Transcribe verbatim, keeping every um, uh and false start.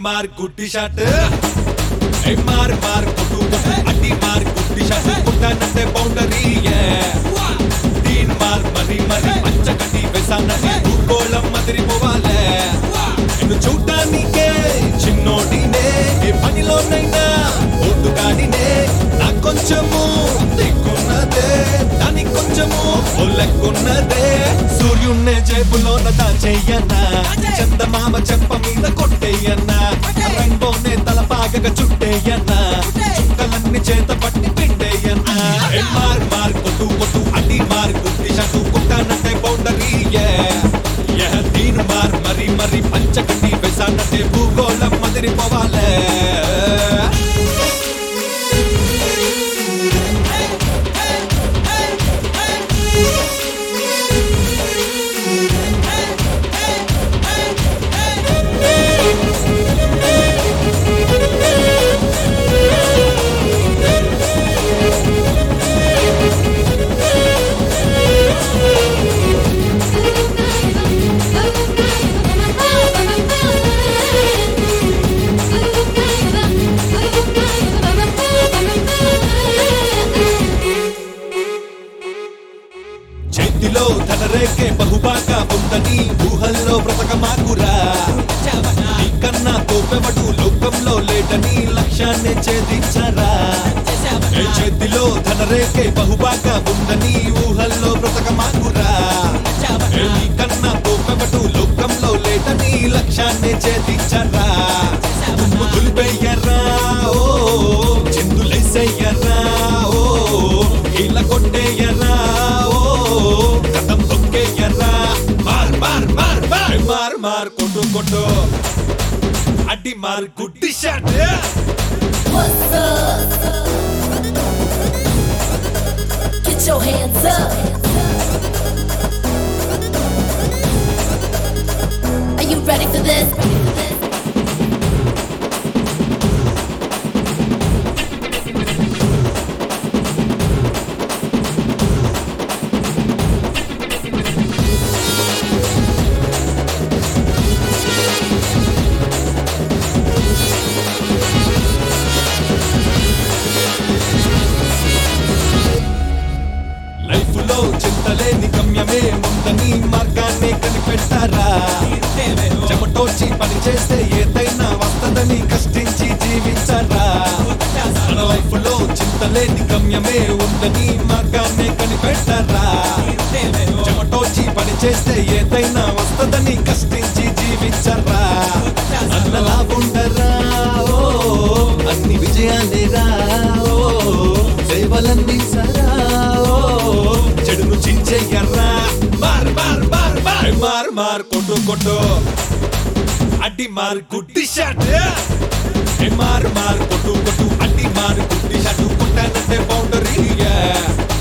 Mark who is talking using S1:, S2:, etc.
S1: మార్ గుడ్డి షాట్ ఏ మార్ మార్ కొట్టు కొట్టు అడ్డి మార్ గుడ్డి షాట్ కొట్టానంటే బౌండరీ దీన్ మార్ మరి మరి పంచకటి వేసానంటే భూగోళం మదిరిపోవాలే నిన్ను చూడ్డానికే చిన్నోడినే ఏ పనిలోనైనా ఓటుగాడినే నా కొంచెము దిక్కున్నదే దానికి కొంచెము ఒళ్ళెక్కున్నదే సూర్యున్నే జేబులోన దాచేయన్నా చందమామ చెంప మీద కొట్టేయన్నా రైన్బోనే తలపాగగా చుట్టేయన్నా చుక్కలన్నీ చేత పట్టి పిండేయన్నా మార్ మార్ కొట్టు కొట్టు అడ్డి మార్ గుడ్డి షాటు కొట్టానంటే బౌండరీ దీన్ మార్ మరి మరి పంచకటి వేసానంటే భూగోళం మదిరిపోవాలే చేతిలో ధనరేఖే బహుబాగా ఉందని ఊహల్లో బ్రతకమాకురా నీకన్నా తోపెవడు లోకంలో లేటని లక్ష్యాన్ని ఛేదించరా చేతిలో ధనరేఖే బహుబాగా ఉందని ఊహల్లో బ్రతకమాకురా నీకన్నా తోపెవడు లోకంలో లేటని లక్ష్యాన్ని ఛేదించరా తుమ్ము దులిపేయ్యరా ఓ చిందులేసయ్యరా ఓ ఇలా కొట్టేయరా కథం తొక్కేయరా మార్ మార్ మార్ మార్ మార్ మార్ కొట్టు కొట్టు అడ్డి మార్ గుడ్డి shot
S2: What's up? Get your hands up. Are you ready for this?
S1: Life లో చింతలేని గమ్యమే ఉందని మార్గాన్ని కనిపెట్టారా చెమటోచి పని చేస్తే ఏదైనా వస్తదని కష్టించి జీవించారా మన లైఫ్ లో చింతలేని గమ్యమే ఉందని మార్గాన్ని కనిపెట్టారా చెమటోచి పని చేస్తే ఏదైనా వస్తదని కష్టించి జీవించారా అన్నలా ఉండరా ఓ అన్ని విజయాలేరా ఓ సేవలందించరా చెడును చించెయ్యర్రా మార్ మార్ మార్ మార్ మార్ మార్ కొట్టు కొట్టు అడ్డి మార్ గుడ్డి షాట్ మార్ మార్ కొట్టు కొట్టు అడ్డి మార్ గుడ్డి షాట్ కొట్టానంటే బౌండరీ